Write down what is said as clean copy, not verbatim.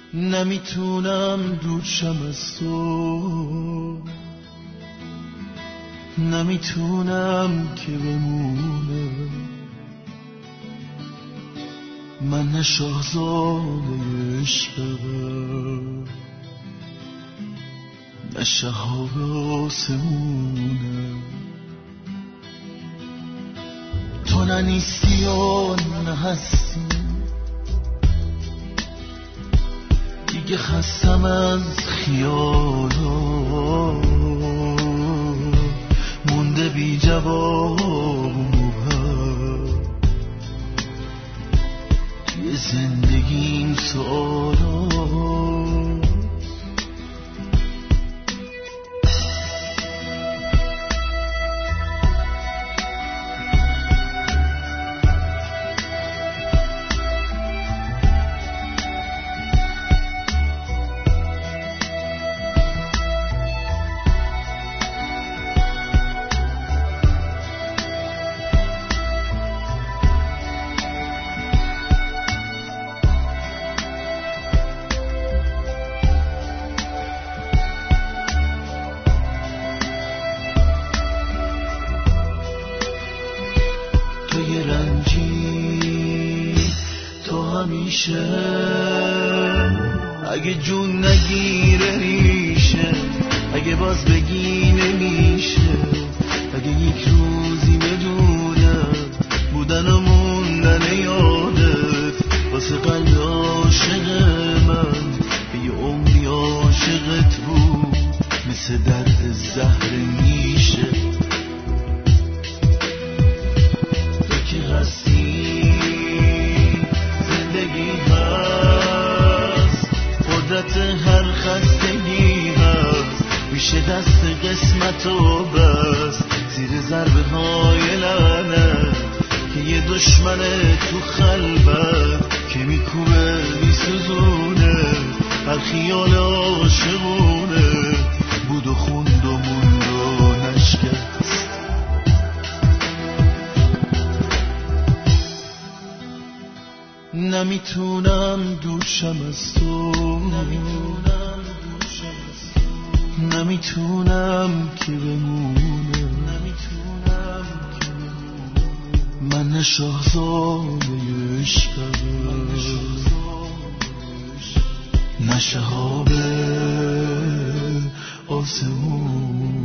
نمیتونم دور شم از تو، نمیتونم که بمونه. من نه شاهزاده عشقم، نه شهاب آسمونم. تو نه نیستی و نه هستی، دیگه خستم از خیالات، مونده بی جواب توی زندگیم سوالات. اگه جون نگیره ریشه، اگه باز بگی نمیشه، اگه یک روزی بدونم بودن و موندن یادت واسه قلب عاشق من یه عمری عاشقت بود، مثل درد زهر میشه. تو که هستی زندگی هست، قدرت هر خستگی هست، میشه دست قسمت و بس زیر ضربه های لعنت که یه دشمن تو خلوت که میکوبه میسوزونه. هر خیال عاشقونه بود و خوند و موند و نشکست. نمیتونم دور شم از تو، نمیتونم که بمونم. من نه شاهزاده عشقم، نه شهاب آسمون.